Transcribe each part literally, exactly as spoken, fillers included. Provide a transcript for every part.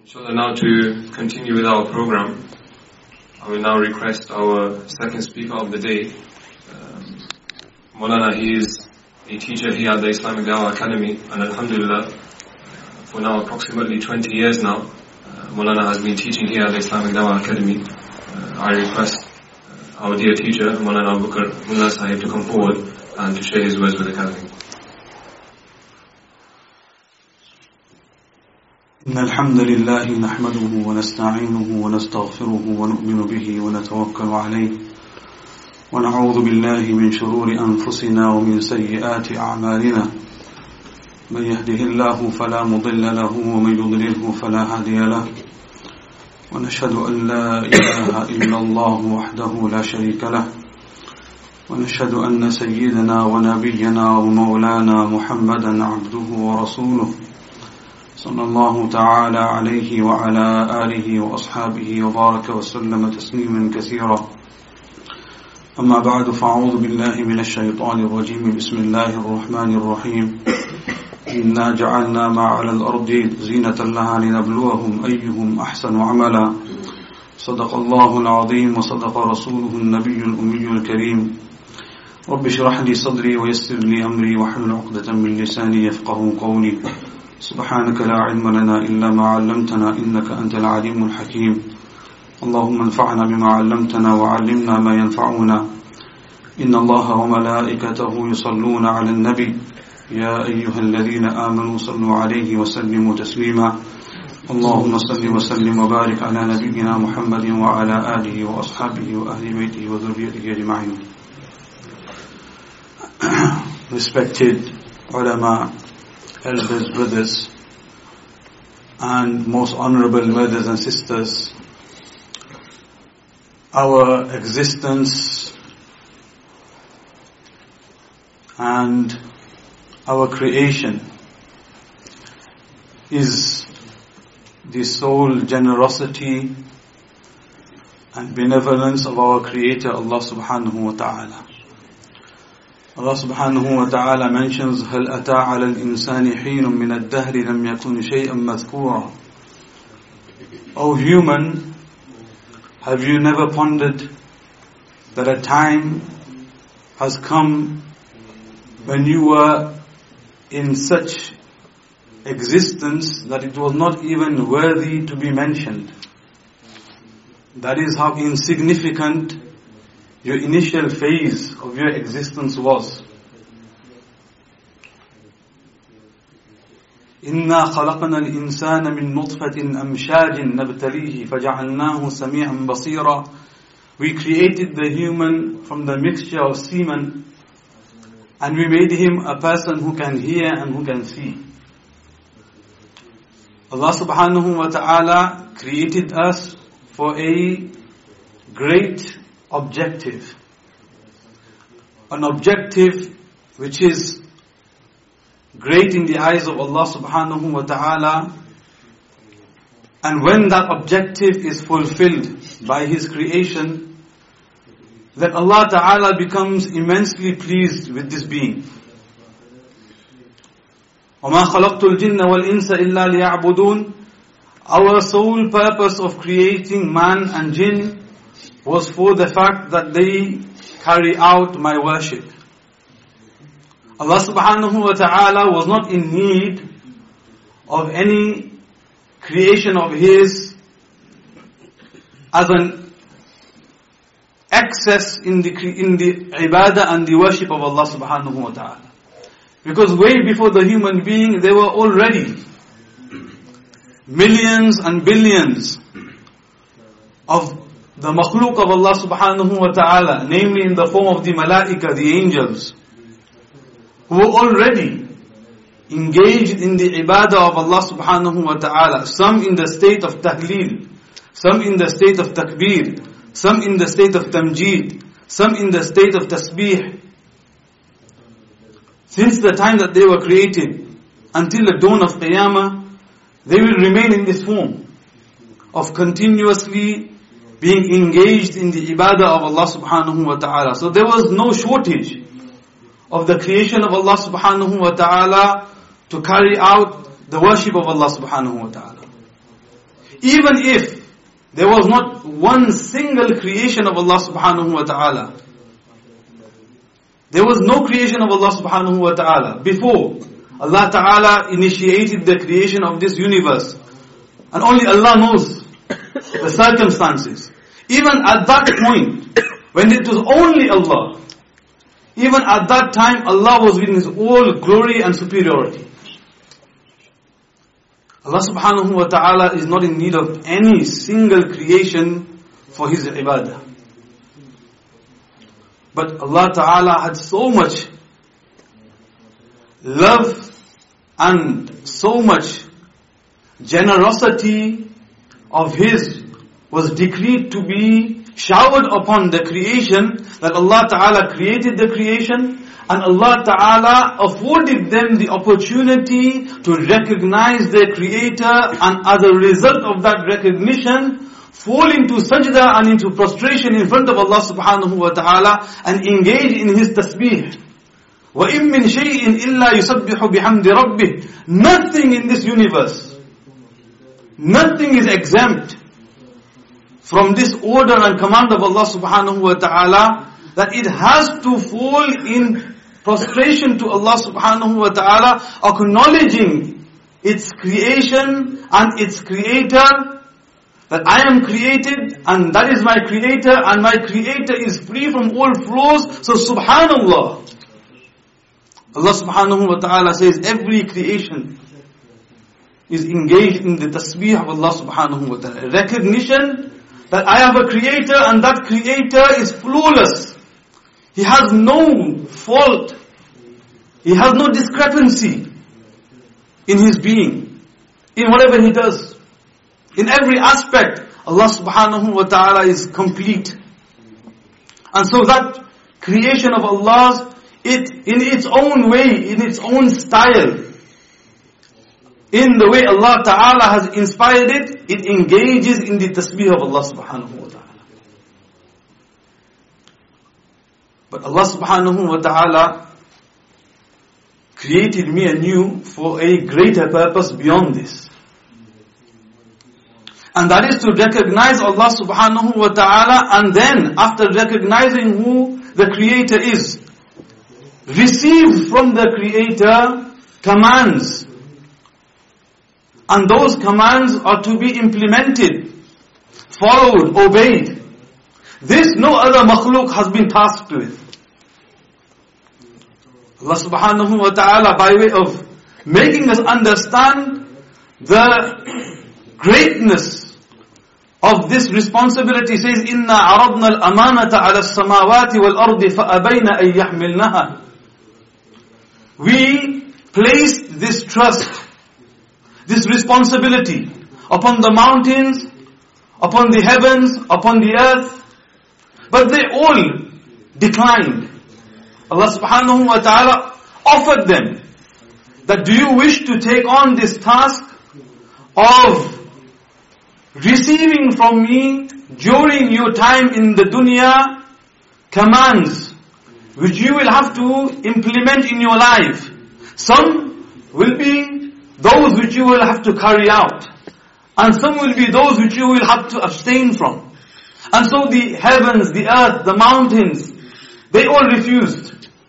Inshallah, now to continue with our program, I will now request our second speaker of the day, um, Maulana. He is a teacher here at the Islamic Dawah Academy, and Alhamdulillah, for now approximately twenty years now, uh, Maulana has been teaching here at the Islamic Dawah Academy. Uh, I request uh, our dear teacher, Maulana Abu Bakr Mullah Sahib, to come forward and to share his words with the Academy. إن الحمد لله نحمده ونستعينه ونستغفره ونؤمن به ونتوكل عليه ونعوذ بالله من شرور أنفسنا ومن سيئات أعمالنا من يهده الله فلا مضل له ومن يضلله فلا هادي له ونشهد أن لا إله إلا الله وحده لا شريك له ونشهد أن سيدنا ونبينا ومولانا محمدا عبده ورسوله صلى الله تعالى عليه وعلى آله وأصحابه وبارك وسلم تسليما كثيرا أما بعد فأعوذ بالله من الشيطان الرجيم بسم الله الرحمن الرحيم إنا جعلنا ما على الأرض زينة لها لنبلوهم أيهم أحسن عملا صدق الله العظيم وصدق رسوله النبي الأمي الكريم رب اشرح لي صدري ويسر لي أمري واحلل عقدة من لساني يفقهوا قولي سبحانك لا علم لنا إلا ما علمتنا إنك أنت العليم الحكيم اللهم انفعنا بما علمتنا وعلمنا ما ينفعنا إن الله وملائكته يصلون على النبي يا أيها الذين آمنوا صلوا عليه وسلموا تسليما اللهم صل وسلم وبارك على نبينا محمد وعلى آله وأصحابه وأهل بيته وذريته أجمعين. Respected ulama, elders, brothers, and most honorable mothers and sisters, our existence and our creation is the sole generosity and benevolence of our Creator, Allah subhanahu wa ta'ala. Allah subhanahu wa ta'ala mentions هَلْ أَتَى عَلَى الْإِنسَانِ حِينٌ مِّنَ الدَّهْرِ لَمْ يَكُنْ شَيْئًا مَذْكُورًا. O human, have you never pondered that a time has come when you were in such existence that it was not even worthy to be mentioned? That is how insignificant your initial phase of your existence was. إِنَّا خَلَقْنَا الْإِنسَانَ مِن نُطْفَةٍ أَمْشَاجٍ نَبْتَلِيهِ فَجَعَلْنَاهُ سَمِيعًا بَصِيرًا. We created the human from the mixture of semen, and we made him a person who can hear and who can see. Allah subhanahu wa ta'ala created us for a great objective. An objective which is great in the eyes of Allah subhanahu wa ta'ala. And when that objective is fulfilled by His creation, then Allah ta'ala becomes immensely pleased with this being. وَمَا خَلَقْتُ الْجِنَّ وَالْإِنسَ إِلَّا لِيَعْبُدُونَ. Our sole purpose of creating man and jinn was for the fact that they carry out my worship. Allah subhanahu wa ta'ala was not in need of any creation of His as an excess in the in the ibadah and the worship of Allah subhanahu wa ta'ala. Because way before the human being, there were already millions and billions of the makhluk of Allah subhanahu wa ta'ala, namely in the form of the malaika, the angels, who were already engaged in the ibadah of Allah subhanahu wa ta'ala, some in the state of tahleel, some in the state of takbir, some in the state of tamjeed, some in the state of tasbih. Since the time that they were created until the dawn of Qiyamah, they will remain in this form of continuously being engaged in the ibadah of Allah subhanahu wa ta'ala. So there was no shortage of the creation of Allah subhanahu wa ta'ala to carry out the worship of Allah subhanahu wa ta'ala. even if there was not one single creation of Allah subhanahu wa ta'ala, there was no creation of Allah subhanahu wa ta'ala before Allah ta'ala initiated the creation of this universe. And only Allah knows the circumstances. Even at that point, when it was only Allah, even at that time, Allah was in His all glory and superiority. Allah subhanahu wa ta'ala is not in need of any single creation for His ibadah. But Allah ta'ala had so much love and so much generosity of His was decreed to be showered upon the creation, that Allah ta'ala created the creation and Allah ta'ala afforded them the opportunity to recognize their creator, and as a result of that recognition, fall into sajda and into prostration in front of Allah subhanahu wa ta'ala and engage in His tasbih. وَإِن مِّن شَيْءٍ إِلَّا يُسَبِّحُ بِحَمْدِ رَبِّهِ. Nothing in this universe, nothing is exempt from this order and command of Allah subhanahu wa ta'ala, that it has to fall in prostration to Allah subhanahu wa ta'ala, acknowledging its creation and its creator, that I am created and that is my creator and my creator is free from all flaws. So subhanallah, Allah subhanahu wa ta'ala says every creation is engaged in the tasbih of Allah subhanahu wa ta'ala. Recognition that I have a creator and that creator is flawless. He has no fault. He has no discrepancy in his being, in whatever he does. In every aspect, Allah subhanahu wa ta'ala is complete. And so that creation of Allah's, it in its own way, in its own style, in the way Allah ta'ala has inspired it, it engages in the tasbih of Allah subhanahu wa ta'ala. But Allah subhanahu wa ta'ala created me anew for a greater purpose beyond this. And that is to recognize Allah subhanahu wa ta'ala, and then after recognizing who the Creator is, receive from the Creator commands. And those commands are to be implemented, followed, obeyed. This no other makhluk has been tasked with. Allah subhanahu wa ta'ala, by way of making us understand the greatness of this responsibility, says, إِنَّا عَرَضْنَا الْأَمَانَةَ عَلَى السَّمَاوَاتِ وَالْأَرْضِ فَأَبَيْنَ أَن يَحْمِلْنَهَا. We placed this trust, this responsibility upon the mountains, upon the heavens, upon the earth, but they all declined. Allah subhanahu wa ta'ala offered them that, do you wish to take on this task of receiving from me during your time in the dunya commands which you will have to implement in your life? Some will be those which you will have to carry out, and some will be those which you will have to abstain from. And so the heavens, the earth, the mountains, they all refused.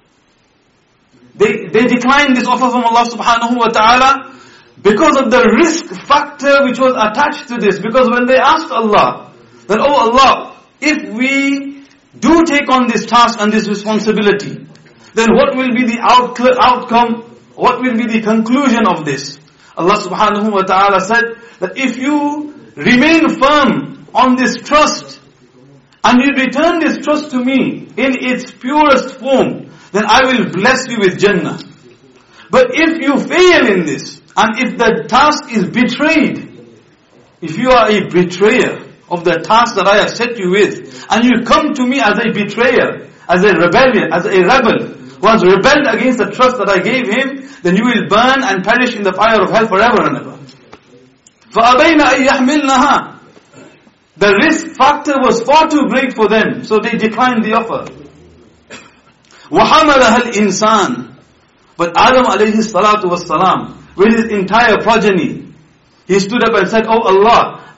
They, they declined this offer from Allah subhanahu wa ta'ala because of the risk factor which was attached to this. Because when they asked Allah, that, oh Allah, if we do take on this task and this responsibility, then what will be the out- outcome, what will be the conclusion of this? Allah subhanahu wa ta'ala said that if you remain firm on this trust, and you return this trust to me in its purest form, then I will bless you with Jannah. But if you fail in this, and if the task is betrayed, if you are a betrayer of the task that I have set you with, and you come to me as a betrayer, as a rebellion, as a rebel, who has rebelled against the trust that I gave him, then you will burn and perish in the fire of hell forever and ever. فَأَبَيْنَ أَن يَحْمِلْنَهَا. The risk factor was far too great for them, so they declined the offer. وَحَمَلَهَا الْإِنسَانِ. But Adam alayhi salatu was salam, with his entire progeny, he stood up and said, oh Allah,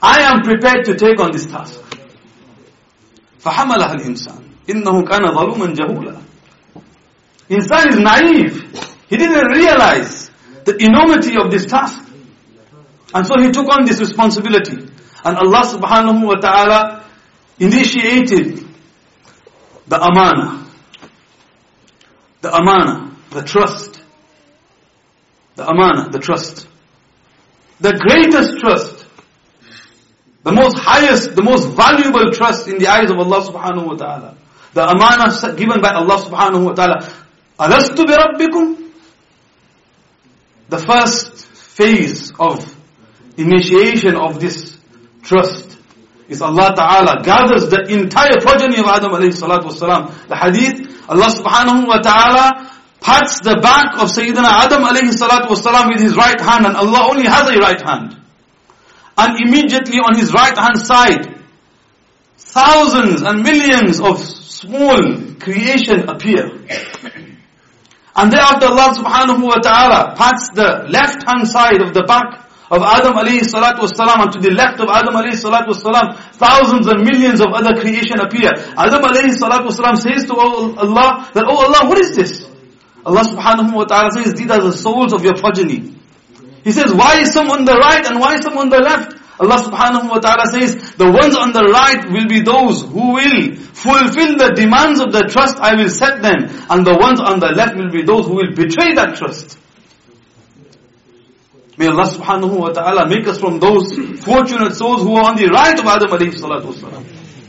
I am prepared to take on this task. فَحَمَلَهَا الْإِنسَانِ إِنَّهُ كَانَ ظَلُومًا جَهُولًا. Insan is naive. He didn't realize the enormity of this task. And so he took on this responsibility. And Allah subhanahu wa ta'ala initiated the amana. The amana, the trust. The amana, the trust. The greatest trust. The most highest, the most valuable trust in the eyes of Allah subhanahu wa ta'ala. The amana given by Allah subhanahu wa ta'ala. Alastu bi rabbikum? The first phase of initiation of this trust is Allah ta'ala gathers the entire progeny of Adam alayhi salatu wasalam. The hadith, Allah subhanahu wa ta'ala pats the back of Sayyidina Adam alayhi salatu wasalam with his right hand, and Allah only has a right hand. And immediately on his right hand side, thousands and millions of small creation appear. And thereafter Allah subhanahu wa ta'ala pats the left hand side of the back of Adam alayhi salatu wasalam, and to the left of Adam alayhi salatu wasalam, thousands and millions of other creation appear. Adam alayhi salatu wasalam says to Allah that, oh Allah, what is this? Allah subhanahu wa ta'ala says, these are the souls of your progeny. He says, why is some on the right and why is some on the left? Allah subhanahu wa ta'ala says, the ones on the right will be those who will fulfill the demands of the trust I will set them, and the ones on the left will be those who will betray that trust. May Allah subhanahu wa ta'ala make us from those fortunate souls who are on the right of Adam alayhi salatu wasalam.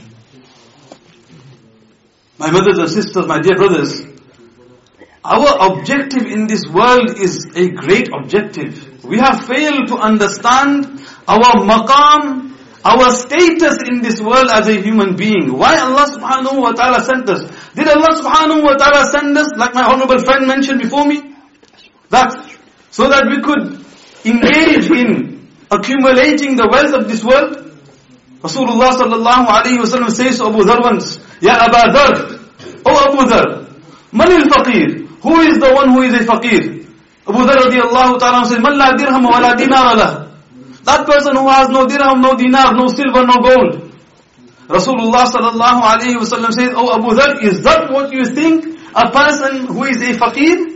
My mothers and sisters, my dear brothers, our objective in this world is a great objective. We have failed to understand our maqam, our status in this world as a human being. Why Allah subhanahu wa ta'ala sent us? Did Allah subhanahu wa ta'ala send us, like my honorable friend mentioned before me? That, so that we could engage in accumulating the wealth of this world? Rasulullah sallallahu alayhi wa sallam says to Abu Dhar once, Ya Aba Dhar, O Abu Dhar, Man al-faqir? Who is the one who is a faqir? Abu Dhar radiyallahu ta'ala says, Man la dirham wa la dinar lah. That person who has no dirham, no dinar, no silver, no gold. Rasulullah sallallahu alayhi wa sallam says, Oh Abu Dhar, is that what you think? A person who is a faqir?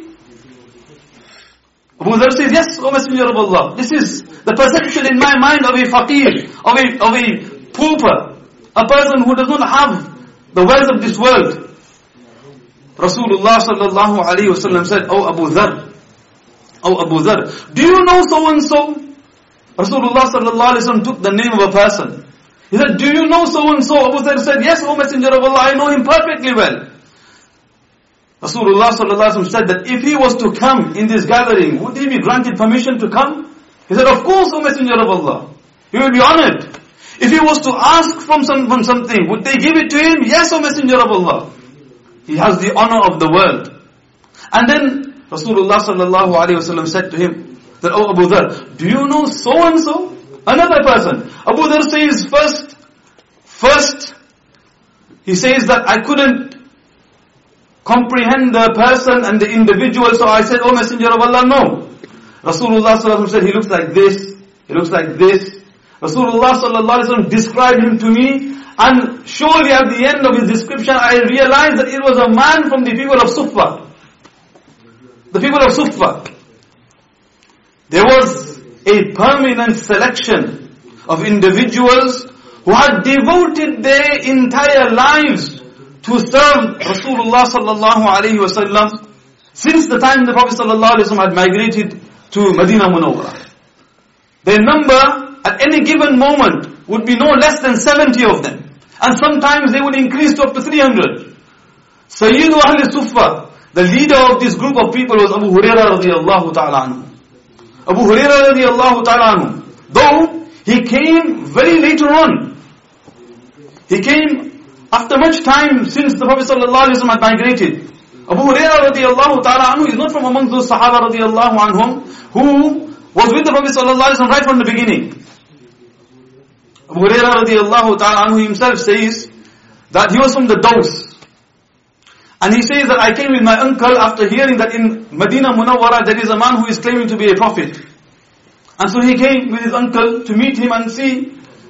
Abu Dhar says, yes, O Messenger of Allah. This is the perception in my mind of a faqir, of a, of a pauper. A person who does not have the wealth of this world. Rasulullah sallallahu alayhi wa sallam said, Oh Abu Dhar, Oh Abu Dhar, do you know so and so? Rasulullah sallallahu alayhi wa sallam took the name of a person. He said, do you know so and so? Abu Dhar said, yes, O Messenger of Allah, I know him perfectly well. Rasulullah sallallahu alayhi wa sallam said that if he was to come in this gathering, would he be granted permission to come? He said, of course, O Messenger of Allah. He will be honored. If he was to ask from, some, from something, would they give it to him? Yes, O Messenger of Allah. He has the honor of the world. And then Rasulullah sallallahu alayhi wa sallam said to him that, oh Abu Dhar, do you know so and so? Another person. Abu Dhar says first, first, he says that I couldn't comprehend the person and the individual, so I said, oh Messenger of Allah, no. Rasulullah sallallahu alayhi wa sallam said, he looks like this, he looks like this. Rasulullah sallallahu alayhi wa sallam described him to me, and surely at the end of his description, I realized that it was a man from the people of Sufa. The people of Sufa. There was a permanent selection of individuals who had devoted their entire lives to serve Rasulullah sallallahu alayhi wa sallam since the time the Prophet sallallahu alayhi wa sallam had migrated to Medina Munawwara. Their number at any given moment would be no less than seventy of them. And sometimes they would increase to up to three hundred. Sayyidu Ahl Sufa, the leader of this group of people, was Abu Hurairah radiyallahu ta'ala anhu. Abu Hurairah radiyallahu ta'ala anhu, though he came very later on. He came after much time since the Prophet sallallahu alayhi wa sallam had migrated. Abu Hurairah radiyallahu ta'ala anhu is not from amongst those Sahaba radiyallahu anhum who was with the Prophet sallallahu alayhi wa sallam right from the beginning. Abu Hurairah radiallahu ta'ala anhu himself says that he was from the Daws. And he says that I came with my uncle after hearing that in Medina Munawwara there is a man who is claiming to be a prophet. And so he came with his uncle to meet him and see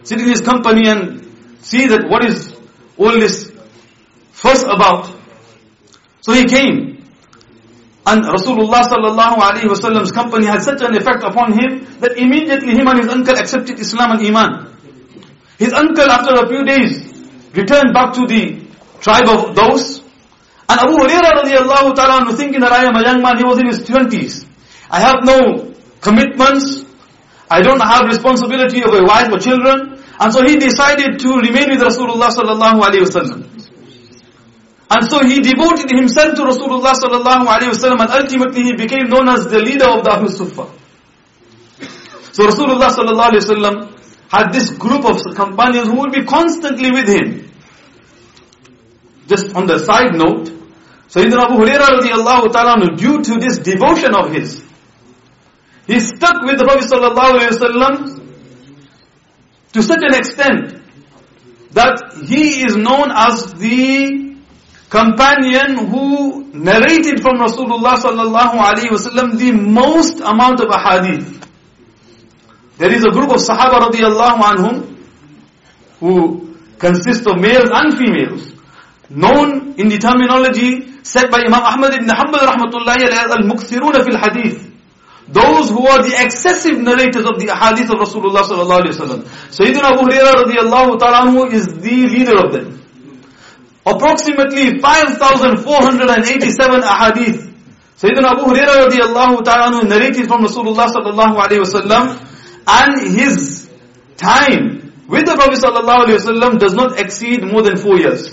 sit in his company and see that what is all this fuss about. So he came. And Rasulullah sallallahu alayhi wa sallam's company had such an effect upon him that immediately him and his uncle accepted Islam and Iman. His uncle, after a few days, returned back to the tribe of those. And Abu Hurairah radiallahu ta'ala was thinking that I am a young man, he was in his twenties. I have no commitments. I don't have responsibility of a wife or children. And so he decided to remain with Rasulullah sallallahu alayhi wa sallam. And so he devoted himself to Rasulullah sallallahu alayhi wa sallam, and ultimately he became known as the leader of the Ahlul Suffah. So Rasulullah sallallahu alayhi wa sallam had this group of companions who would be constantly with him. Just on the side note, Sayyidina Abu Hurairah radiallahu ta'ala, due to this devotion of his, he stuck with the Prophet sallallahu alayhi wa sallam to such an extent that he is known as the companion who narrated from Rasulullah sallallahu alayhi wa sallam the most amount of ahadith. There is a group of Sahaba radiallahu anhum who consist of males and females, known in the terminology said by Imam Ahmad ibn Hanbal rahmatullahi alayhi al-mukthiruna fil hadith. Those who are the excessive narrators of the ahadith of Rasulullah sallallahu alayhi wa sallam. Sayyidina Abu Hurairah radiallahu ta'ala anhu is the leader of them. Approximately five thousand four hundred eighty-seven ahadith Sayyidina Abu Hurairah radiallahu ta'ala anhu narrated from Rasulullah sallallahu alayhi wa sallam, and his time with the Prophet sallallahu alayhi wa sallam does not exceed more than four years.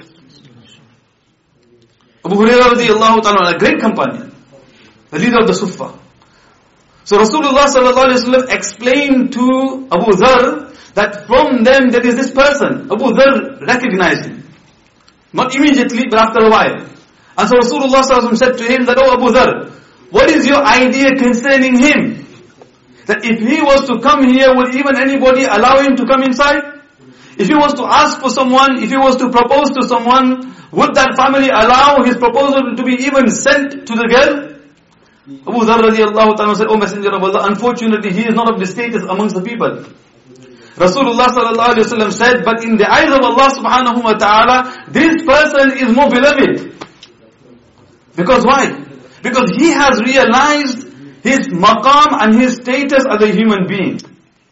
Abu Hurairah radiallahu ta'ala, a great companion, the leader of the Suffah. So Rasulullah sallallahu alayhi wa sallam explained to Abu Dharr that from them there is this person. Abu Dharr recognized him. Not immediately, but after a while. And so Rasulullah sallallahu alayhi wa sallam said to him that, "Oh Abu Dharr, what is your idea concerning him? That if he was to come here, will even anybody allow him to come inside? If he was to ask for someone, if he was to propose to someone, would that family allow his proposal to be even sent to the girl?" Abu Dharr radiallahu ta'ala said, "O Messenger of Allah, unfortunately he is not of the status amongst the people." Rasulullah sallallahu alayhi wa sallam said, "But in the eyes of Allah subhanahu wa ta'ala, this person is more beloved." Because why? Because he has realized his maqam and his status as a human being.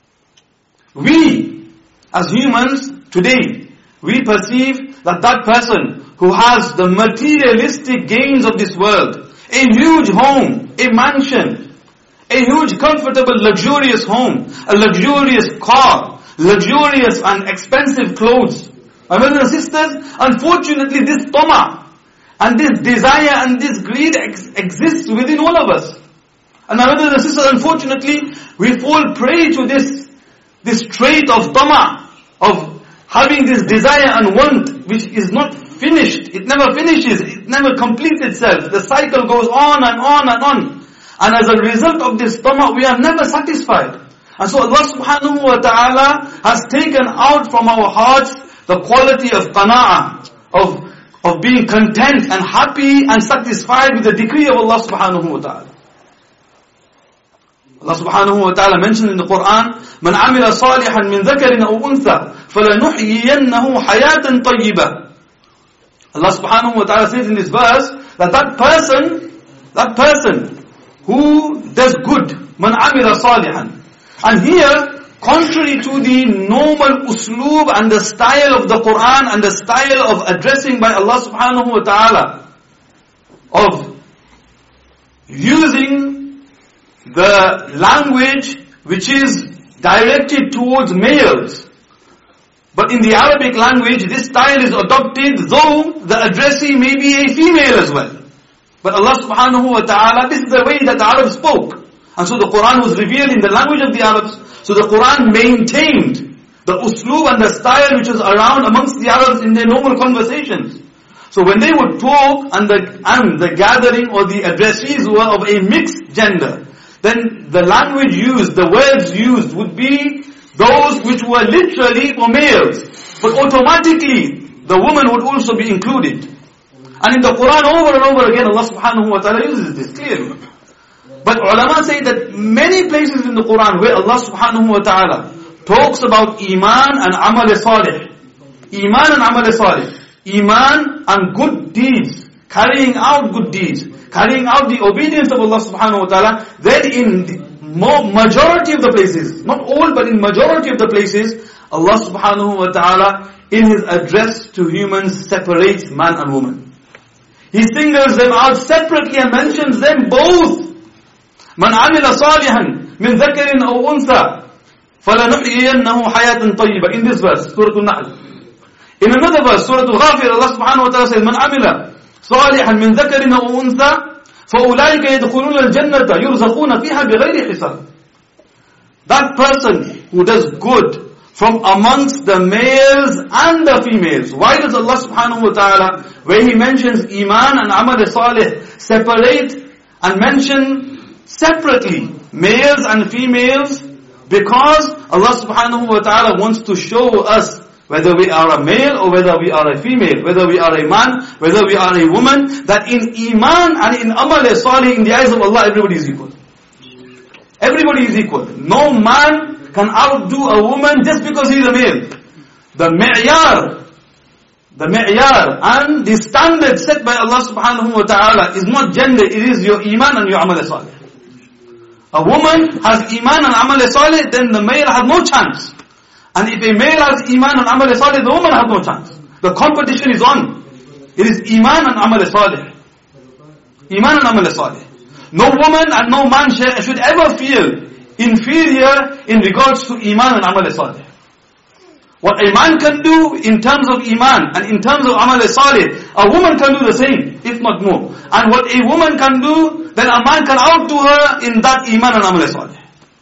We, as humans, today, we perceive that that person who has the materialistic gains of this world, a huge home, a mansion, a huge comfortable luxurious home, a luxurious car, luxurious and expensive clothes. My brothers and sisters, unfortunately this tama and this desire and this greed ex- exists within all of us. And my brothers and sisters, unfortunately, we fall prey to this, this trait of tama, of having this desire and want which is not finished. It never finishes. It never completes itself. The cycle goes on and on and on. And as a result of this tama, we are never satisfied. And so Allah subhanahu wa ta'ala has taken out from our hearts the quality of qana'ah, of, of being content and happy and satisfied with the decree of Allah subhanahu wa ta'ala. Allah subhanahu wa ta'ala mentioned in the Quran, "Man amila salihan min dhakarin aw untha, falanuhyiyannahu hayatan tayyibah." Allah subhanahu wa ta'ala says in this verse that that person, that person who does good, man amila salihan. And here, contrary to the normal usloob and the style of the Quran and the style of addressing by Allah subhanahu wa ta'ala, of using the language which is directed towards males. But in the Arabic language, this style is adopted, though the addressee may be a female as well. But Allah subhanahu wa ta'ala, this is the way that the Arabs spoke. And so the Quran was revealed in the language of the Arabs. So the Quran maintained the usloob and the style which was around amongst the Arabs in their normal conversations. So when they would talk and the, and the gathering or the addressees were of a mixed gender, then the language used, the words used would be those which were literally for males. But automatically, the woman would also be included. And in the Quran over and over again, Allah subhanahu wa ta'ala uses this clearly. But ulama say that many places in the Quran where Allah subhanahu wa ta'ala talks about Iman and Amal Salih. Iman and Amal Salih. Iman and good deeds. Carrying out good deeds. Carrying out the obedience of Allah subhanahu wa ta'ala. Then in the majority of the places, not all but in majority of the places, Allah subhanahu wa ta'ala in His address to humans separates man and woman. He singles them out separately and mentions them both. Man amila salihan min dhakarin aw untha falanuhyiyannahu hayatan tayyibah. In this verse, Surah Al-Nahl. In another verse, Surah Al-Ghafir, Allah subhanahu wa ta'ala says, Man amila salihan min dhakarin aw untha فَأُولَٰئِكَ يَدْخُلُونَ الْجَنَّةَ يُرْزَقُونَ فِيهَا بِغَيْرِ حِسَابٍ. That person who does good from amongst the males and the females. Why does Allah subhanahu wa ta'ala, where He mentions Iman and Amal Salih, separate and mention separately males and females? Because Allah subhanahu wa ta'ala wants to show us whether we are a male or whether we are a female, whether we are a man, whether we are a woman, that in Iman and in Amal Salih, in the eyes of Allah, everybody is equal. Everybody is equal. No man can outdo a woman just because he is a male. The mi'yar, the mi'yar and the standard set by Allah subhanahu wa ta'ala is not gender, it is your Iman and your Amal Salih. A woman has Iman and Amal Salih, then the male has no chance. And if a male has Iman and Amal Salih, the woman has no chance. The competition is on. It is Iman and Amal Salih. Iman and Amal Salih. No woman and no man should ever feel inferior in regards to Iman and Amal Salih. What a man can do in terms of Iman and in terms of Amal Salih, a woman can do the same, if not more. And what a woman can do, then a man can outdo her in that Iman and Amal Salih.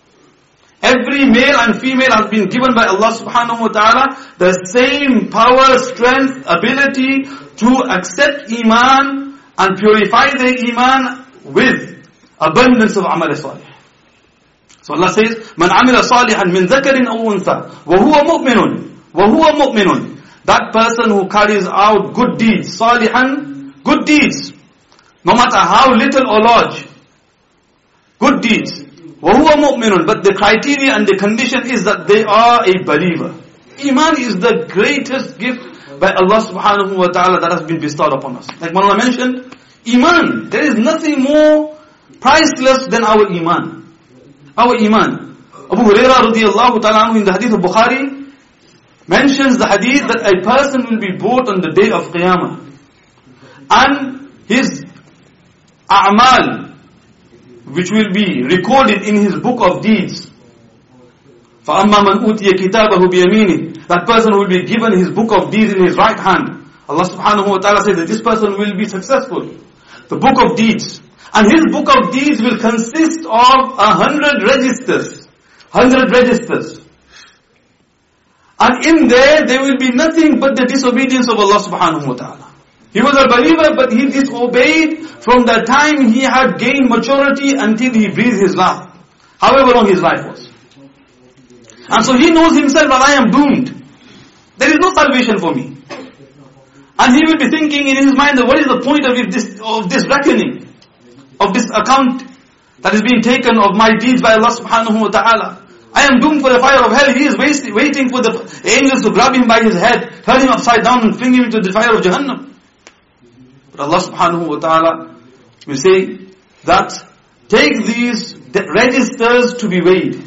Every male and female has been given by Allah subhanahu wa ta'ala the same power, strength, ability to accept Iman and purify their Iman with abundance of Amal Salih. So Allah says, Man amila salihan min dhakarin aw untha wa huwa mu'minun wa huwa mu'minun. That person who carries out good deeds, salihan, good deeds, no matter how little or large, good deeds. وَهُوَ مُؤْمِنٌ. But the criteria and the condition is that they are a believer. Iman is the greatest gift by Allah subhanahu wa ta'ala that has been bestowed upon us. Like Mawlana mentioned, Iman. There is nothing more priceless than our Iman. Our Iman. Abu Hurairah radiallahu ta'ala anhu in the hadith of Bukhari mentions the hadith that a person will be brought on the day of Qiyamah. And his a'mal, which will be recorded in his book of deeds. فَأَمَّا مَنْ أُوتِيَ كِتَابَهُ بِيَمِينِهِ. That person will be given his book of deeds in his right hand. Allah subhanahu wa ta'ala says that this person will be successful. The book of deeds. And his book of deeds will consist of a hundred registers. Hundred registers. And in there, there will be nothing but the disobedience of Allah subhanahu wa ta'ala. He was a believer, but he disobeyed from the time he had gained maturity until he breathed his last. However long his life was. And so he knows himself that I am doomed. There is no salvation for me. And he will be thinking in his mind that what is the point of this, of this reckoning, of this account that is being taken of my deeds by Allah subhanahu wa ta'ala. I am doomed for the fire of hell. He is waiting for the angels to grab him by his head, turn him upside down and fling him into the fire of Jahannam. But Allah subhanahu wa ta'ala will say that take these registers to be weighed.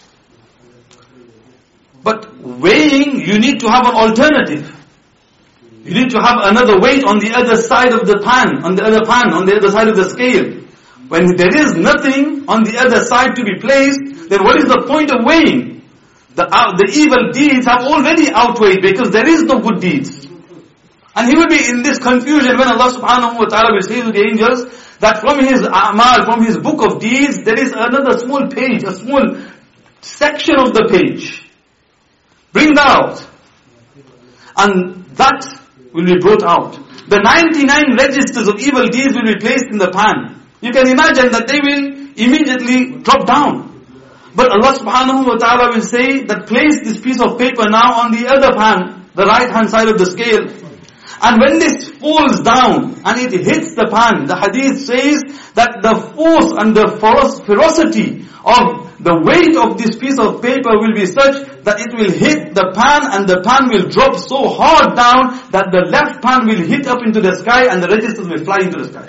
But weighing, you need to have an alternative. You need to have another weight on the other side of the pan, on the other pan, on the other side of the scale. When there is nothing on the other side to be placed, then what is the point of weighing? The, uh, the evil deeds have already outweighed because there is no good deeds. And he will be in this confusion when Allah subhanahu wa ta'ala will say to the angels that from his a'mal, from his book of deeds, there is another small page, a small section of the page. Bring that out. And that will be brought out. The ninety-nine registers of evil deeds will be placed in the pan. You can imagine that they will immediately drop down. But Allah subhanahu wa ta'ala will say that place this piece of paper now on the other pan, the right hand side of the scale. And when this falls down and it hits the pan, the hadith says that the force and the ferocity of the weight of this piece of paper will be such that it will hit the pan and the pan will drop so hard down that the left pan will hit up into the sky and the registers will fly into the sky.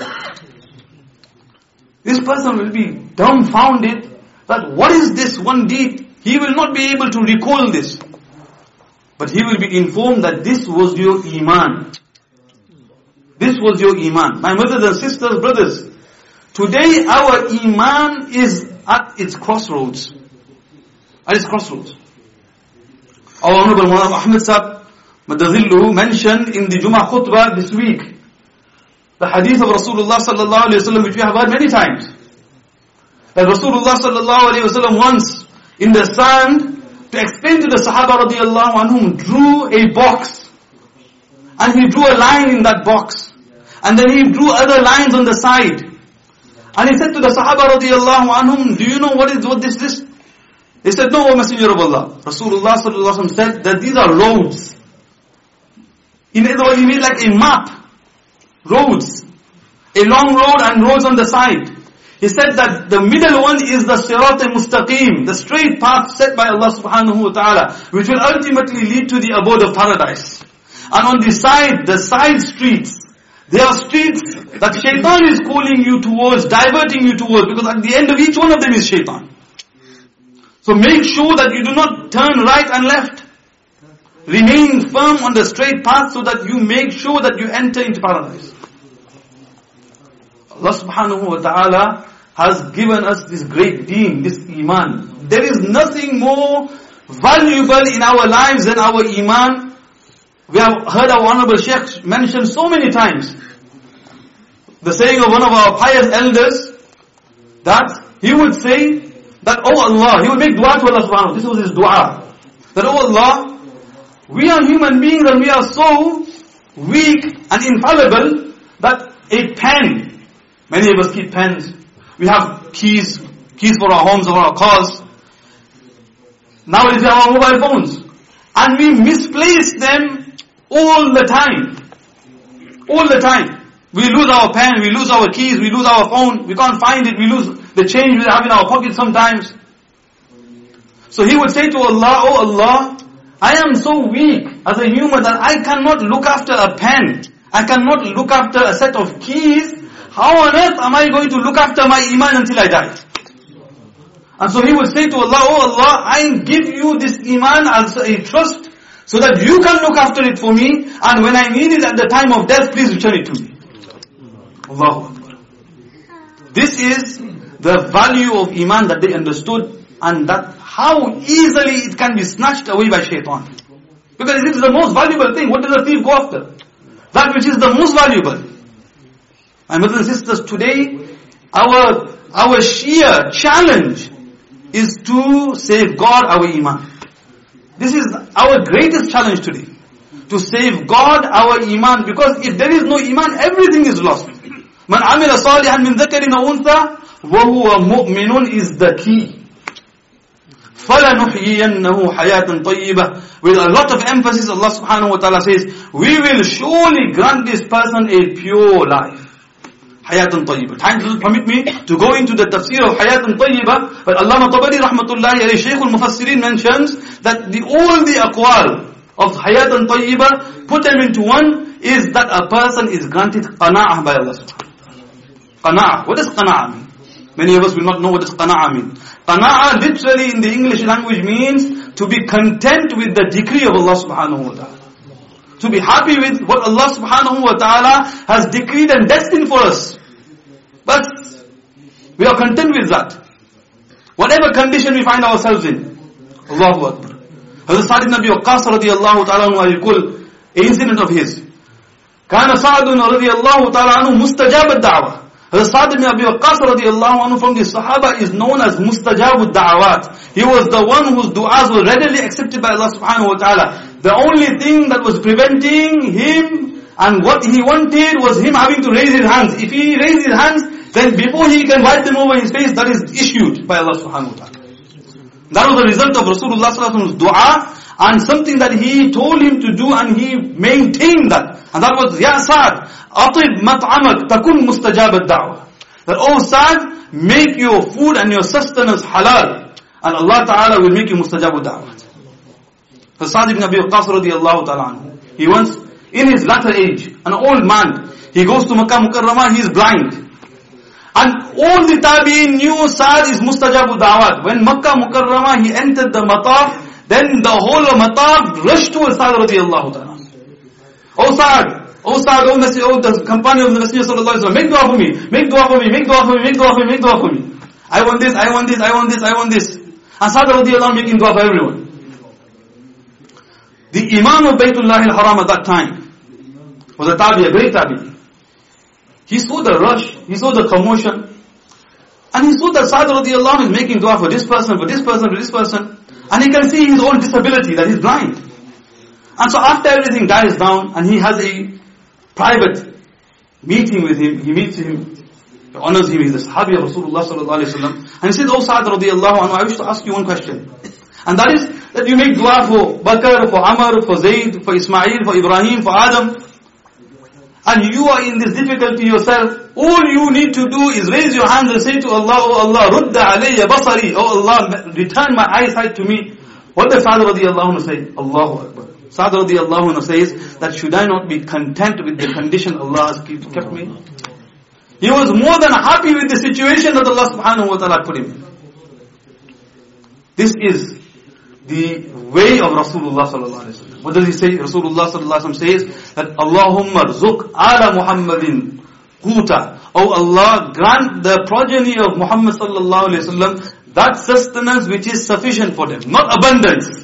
This person will be dumbfounded that what is this one deed? He will not be able to recall this. But he will be informed that this was your iman. This was your iman. My brothers and sisters, brothers, today our iman is at its crossroads. At its crossroads. Our Honorable Maulana Ahmed Sahib Madazillu mentioned in the Jummah khutbah this week the hadith of Rasulullah sallallahu alayhi wa sallam, which we have heard many times. That Rasulullah sallallahu alayhi wa sallam once in the sand, to explain to the Sahaba radiallahu anhum, drew a box. And he drew a line in that box. And then he drew other lines on the side. And he said to the Sahaba radiallahu anhum, do you know what is what this is? They said, no, O Messenger of Allah. Rasulullah sallallahu alaihi wasallam said that these are roads. In other words, he made like a map. Roads. A long road and roads on the side. He said that the middle one is the Sirat al-Mustaqim, the straight path set by Allah subhanahu wa ta'ala, which will ultimately lead to the abode of paradise. And on the side, the side streets, they are streets that shaitan is calling you towards, diverting you towards, because at the end of each one of them is shaitan. So make sure that you do not turn right and left. Remain firm on the straight path so that you make sure that you enter into paradise. Allah subhanahu wa ta'ala has given us this great deen, this iman. There is nothing more valuable in our lives than our iman. We have heard our Honorable Sheikh mention so many times the saying of one of our pious elders, that he would say that, oh Allah, he would make dua to Allah subhanahu wa ta'ala. This was his dua. That, oh Allah, we are human beings and we are so weak and infallible that a pen, many of us keep pens, we have keys, keys for our homes or our cars. Nowadays we have our mobile phones. And we misplace them all the time. All the time. We lose our pen, we lose our keys, we lose our phone, we can't find it, we lose the change we have in our pocket sometimes. So he would say to Allah, oh Allah, I am so weak as a human that I cannot look after a pen. I cannot look after a set of keys. How on earth am I going to look after my iman until I die? And so he would say to Allah, oh Allah, I give you this iman as a trust so that you can look after it for me, and when I need it at the time of death, please return it to me. Allahu Akbar. This is the value of iman that they understood, and that how easily it can be snatched away by shaitan. Because it is the most valuable thing. What does a thief go after? That which is the most valuable. My brothers and sisters, today, our, our sheer challenge is to safeguard our iman. This is our greatest challenge today. To safeguard our iman, because if there is no iman, everything is lost. Man amila salihan min dhakarin aw untha wa huwa mu'minun is the key. فَلَنُحْيِيَنَّهُ حَيَاةً طَيِّبَةً. With a lot of emphasis, Allah subhanahu wa ta'ala says, we will surely grant this person a pure life. Hayatun Tayyibah. Time doesn't permit me to go into the tafsir of Hayatun Tayyibah, but Allama Tabari rahmatullahi alayhi, Shaykh al-Mufassirin, mentions that the, all the aqwal of Hayatun Tayyibah, put them into one, is that a person is granted qana'ah by Allah subhanahu wa ta'ala. Qana'ah. What does qana'ah mean? Many of us will not know what does qana'ah mean. Qana'ah literally in the English language means to be content with the decree of Allah subhanahu wa ta'ala. To be happy with what Allah subhanahu wa ta'ala has decreed and destined for us. But we are content with that. Whatever condition we find ourselves in. Allahu Akbar. Hazrat Sa'd ibn Abi Waqqas radiyallahu ta'ala anhu, I recall an incident of his. Kana Sa'dun radiyallahu ta'ala anhu mustajab ad-da'wah. Hazrat Sa'd ibn Abi Waqqas radiyallahu anhu from the Sahaba is known as mustajab ad-da'awat. He was the one whose du'as were readily accepted by Allah subhanahu wa ta'ala. The only thing that was preventing him and what he wanted was him having to raise his hands. If he raised his hands, then before he can wipe them over his face, that is issued by Allah subhanahu wa ta'ala. That was the result of Rasulullah sallallahu alaihi wasallam's dua, and something that he told him to do and he maintained that. And that was, Ya Sa'd, atib mat'amak takun mustajab ad-da'wah. That, oh Sa'd, make your food and your sustenance halal, and Allah Ta'ala will make you mustajab ad-da'wah. So Sa'd ibn Abi Waqqas radiyallahu ta'ala anhu, he once, in his latter age, an old man, he goes to Makkah Mukarramah, he is blind. And all the Tabi'in knew Sa'd is mustajabu da'wat. When Makkah Mukarramah, he entered the mataf, then the whole of mataf rushed towards Sa'd radiyallahu ta'ala. Oh Sa'd, oh Sa'd, oh Messenger, oh the companion of the Messenger sallallahu alayhi wa sallam, make dua for me, make dua for me, make dua for me, make dua for me, make dua for me. I want this, I want this, I want this, I want this. And Sa'd radiyallahu making dua for everyone. The Imam of Baytullah al-Haram at that time was a Tabi, a great Tabi. He saw the rush, he saw the commotion, and he saw that Sa'd radiyallahu anhu is making dua for this person, for this person, for this person, and he can see his own disability, that he's blind. And so after everything dies down, and he has a private meeting with him, he meets him, he honors him, he's the Sahabi of Rasulullah sallallahu alayhi wa sallam, and he says, oh Sa'd radiyallahu anhu, I wish to ask you one question. And that is, that you make dua for Bakr, for Amr, for Zayd, for Ismail, for Ibrahim, for Adam, and you are in this difficulty yourself. All you need to do is raise your hands and say to Allah, oh Allah, rudda alayya basari, oh Allah, return my eyesight to me. What does Sa'd radiyallahu anhu say? Allahu Akbar. Sa'd radiyallahu anhu says that should I not be content with the condition Allah has kept me? He was more than happy with the situation that Allah subhanahu wa ta'ala put him in. This is the way of Rasulullah sallallahu alaihi wasallam. What does he say? Rasulullah sallallahu alaihi wasallam says that Allahumma rzuq ala Muhammadin quta. Oh Allah, grant the progeny of Muhammad sallallahu alaihi wasallam that sustenance which is sufficient for them, not abundance.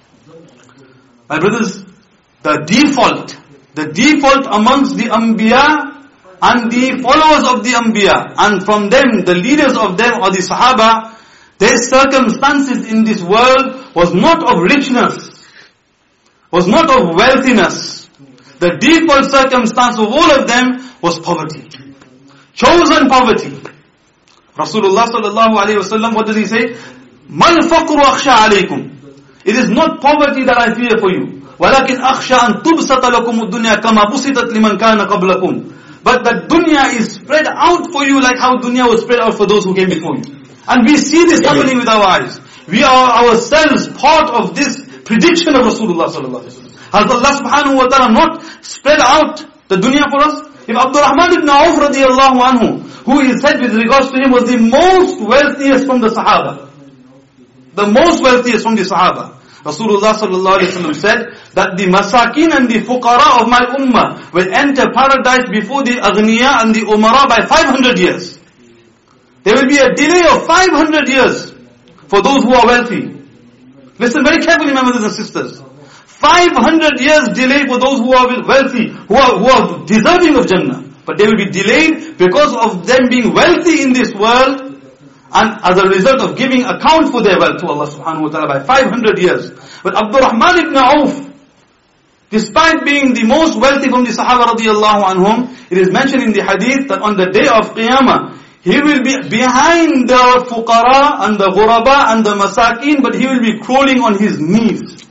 My brothers, the default, the default amongst the Anbiya and the followers of the Anbiya, and from them, the leaders of them are the Sahaba, their circumstances in this world was not of richness, was not of wealthiness. The default circumstance of all of them was poverty. Chosen poverty. Rasulullah sallallahu alayhi wa sallam, what does he say? Mal faqru akhsha alaykum. It is not poverty that I fear for you. وَلَكِنْ أَخْشَى أَن تُبْسَطَ لَكُمُ الدُّنْيَا كَمَا بُسِطَتْ لِمَنْ كَانَ قَبْلَكُمْ. But the dunya is spread out for you like how dunya was spread out for those who came before you. And we see this happening with our eyes. We are ourselves part of this prediction of Rasulullah sallallahu alaihi wasallam. Has Allah subhanahu wa ta'ala not spread out the dunya for us? If Abdurrahman ibn Auf radiyallahu anhu, who is said with regards to him was the most wealthiest from the Sahaba, the most wealthiest from the Sahaba, Rasulullah sallallahu alaihi wasallam said that the masakin and the fuqara of my ummah will enter paradise before the aghniya and the umara by five hundred years. There will be a delay of five hundred years for those who are wealthy. Listen very carefully, my brothers and sisters. five hundred years delay for those who are wealthy, who are, who are deserving of Jannah. But they will be delayed because of them being wealthy in this world, and as a result of giving account for their wealth to Allah subhanahu wa ta'ala by five hundred years. But Abdurrahman ibn Auf, despite being the most wealthy from the Sahaba radiyallahu anhum, it is mentioned in the hadith that on the day of Qiyamah, he will be behind the fuqara and the ghuraba and the masakin, but he will be crawling on his knees.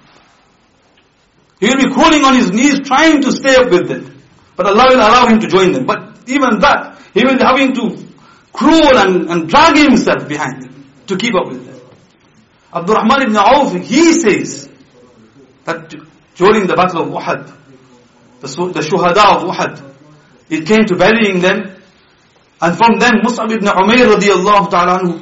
He will be crawling on his knees trying to stay up with them. But Allah will allow him to join them. But even that, he will be having to crawl and, and drag himself behind them to keep up with them. Abdurrahman ibn Auf, he says that during the battle of Uhud, the, the shuhada of Uhud, it came to burying them, and from them Mus'ab ibn Umayr radiyallahu ta'ala anhu,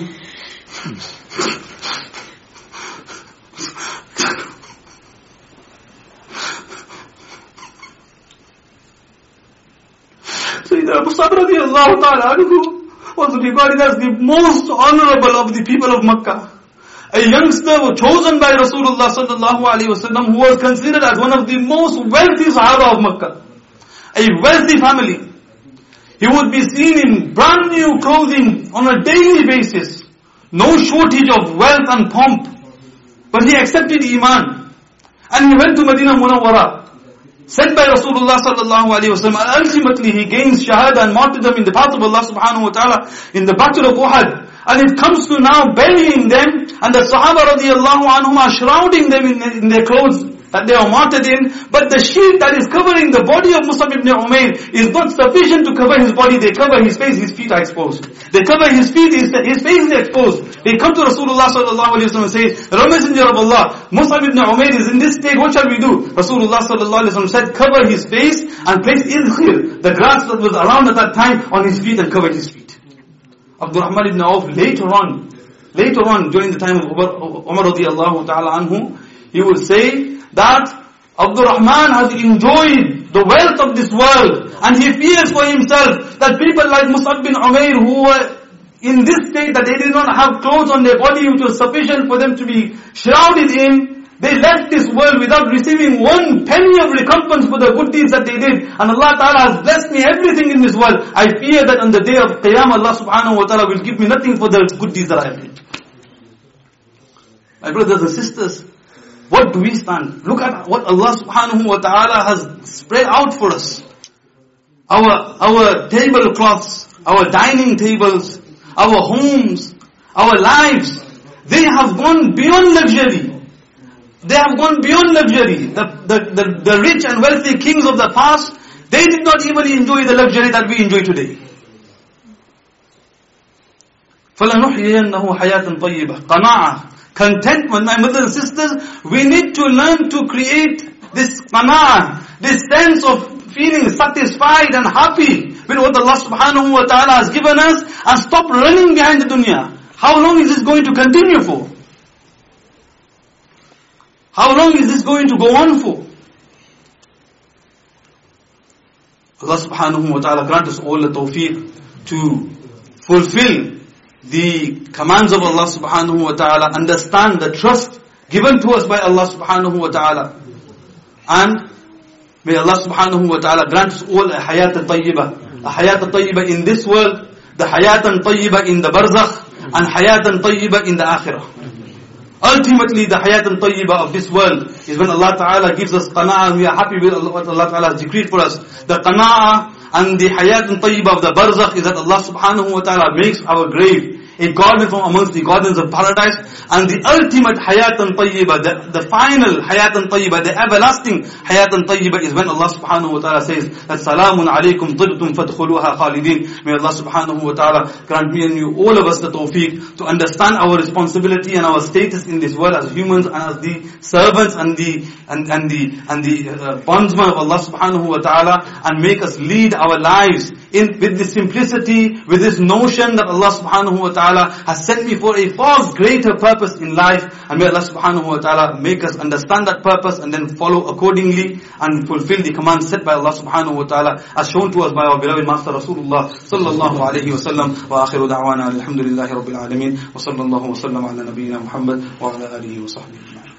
Sayyidina Mus'ab radiyallahu ta'ala anhu was regarded as the most honorable of the people of Makkah. A youngster was chosen by Rasulullah sallallahu alaihi wasallam, who was considered as one of the most wealthy Sahaba of Makkah. A wealthy family. He would be seen in brand new clothing on a daily basis. No shortage of wealth and pomp. But he accepted Iman. And he went to Medina Munawwara. sent by Rasulullah sallallahu alayhi wa sallam. And ultimately he gains shahada and martyrdom in the path of Allah subhanahu wa ta'ala in the battle of Uhud. And it comes to now burying them, and the Sahaba radiallahu anhum are shrouding them in, in their clothes that they are martyred in. But the sheet that is covering the body of Mus'ab ibn Umair is not sufficient to cover his body. They cover his face, his feet are exposed. They cover his feet, his, his face is exposed. They come to Rasulullah sallallahu alayhi wa sallam and say, O Messenger of Allah, Mus'ab ibn Umair is in this state, what shall we do? Rasulullah sallallahu alayhi wa sallam said, cover his face and place idkhir, the grass that was around at that time, on his feet and cover his feet. Abdurrahman ibn Auf later on, later on during the time of Umar radiallahu ta'ala anhu, he will say that Abdurrahman has enjoyed the wealth of this world, and he fears for himself that people like Mus'ab bin Umair, who were in this state that they did not have clothes on their body which was sufficient for them to be shrouded in, they left this world without receiving one penny of recompense for the good deeds that they did. And Allah Ta'ala has blessed me everything in this world. I fear that on the day of Qiyamah, Allah Subhanahu wa Ta'ala will give me nothing for the good deeds that I have did. My brothers and sisters, what do we stand? Look at what Allah Subhanahu wa Ta'ala has spread out for us. Our, our tablecloths, our dining tables, our homes, our lives, they have gone beyond luxury. They have gone beyond luxury. The, the, the, the rich and wealthy kings of the past, they did not even enjoy the luxury that we enjoy today. فَلَنُحْيِيَنَّهُ حَيَاةً طَيِّبَةً Qana'ah, contentment. My brothers and sisters, we need to learn to create this qana'ah, this sense of feeling satisfied and happy with what Allah subhanahu wa ta'ala has given us, and stop running behind the dunya. How long is this going to continue for? How long is this going to go on for? Allah subhanahu wa ta'ala grant us all the tawfiq to fulfill the commands of Allah subhanahu wa ta'ala, understand the trust given to us by Allah subhanahu wa ta'ala. And may Allah subhanahu wa ta'ala grant us all a hayat al-tayyibah. A hayat al-tayyibah in this world, the hayat al-tayyibah in the barzakh, and hayat al-tayyibah in the akhirah. Ultimately, the hayat al-tayyibah of this world is when Allah Ta'ala gives us qana'ah, and we are happy with what Allah Ta'ala has decreed for us. The qana'ah and the hayat al-tayyibah of the barzakh is that Allah Subhanahu wa Ta'ala makes our grave a garden from amongst the gardens of paradise. And the ultimate hayat al-tayyibah, the, the final hayat al-tayyibah, the everlasting hayat al-tayyibah is when Allah Subhanahu wa Ta'ala says that salamun alaykum tibtum fadkhuluha khalidin. May Allah Subhanahu wa Ta'ala grant me and you, all of us, the tawfiq to understand our responsibility and our status in this world as humans and as the servants and the and, and the and the uh, bondsmen of Allah Subhanahu wa Ta'ala, and make us lead our lives in with this simplicity, with this notion that Allah Subhanahu wa Ta'ala has sent me for a far greater purpose in life. And may Allah Subhanahu wa Ta'ala make us understand that purpose and then follow accordingly and fulfill the commands set by Allah Subhanahu wa Ta'ala as shown to us by our beloved Master Rasulullah sallallahu alayhi wa sallam. Wa akhiru da'wana alhamdulillahi rabbil alameen wa sallallahu wa sallam ala nabiyyina Muhammad wa ala alihi wa sahbihi.